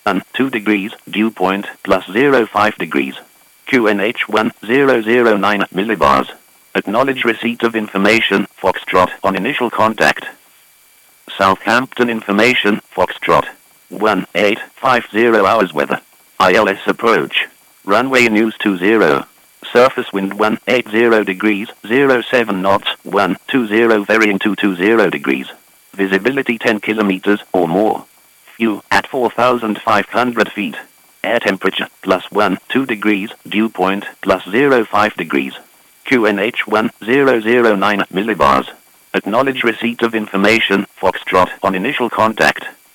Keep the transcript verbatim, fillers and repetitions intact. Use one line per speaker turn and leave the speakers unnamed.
one, two degrees, dew point, plus zero point five degrees. Q N H one zero zero nine millibars. Acknowledge receipt of information, Foxtrot, on initial contact. Southampton information, Foxtrot. one eight five zero hours weather. I L S approach. Runway news two zero. Surface wind one eighty degrees, zero seven knots, one twenty varying two twenty degrees. Visibility ten kilometers or more. View at four thousand five hundred feet. Air temperature plus one, two degrees, dew point plus zero point five degrees. Q N H one zero zero nine millibars. Acknowledge receipt of information, Foxtrot, on initial contact.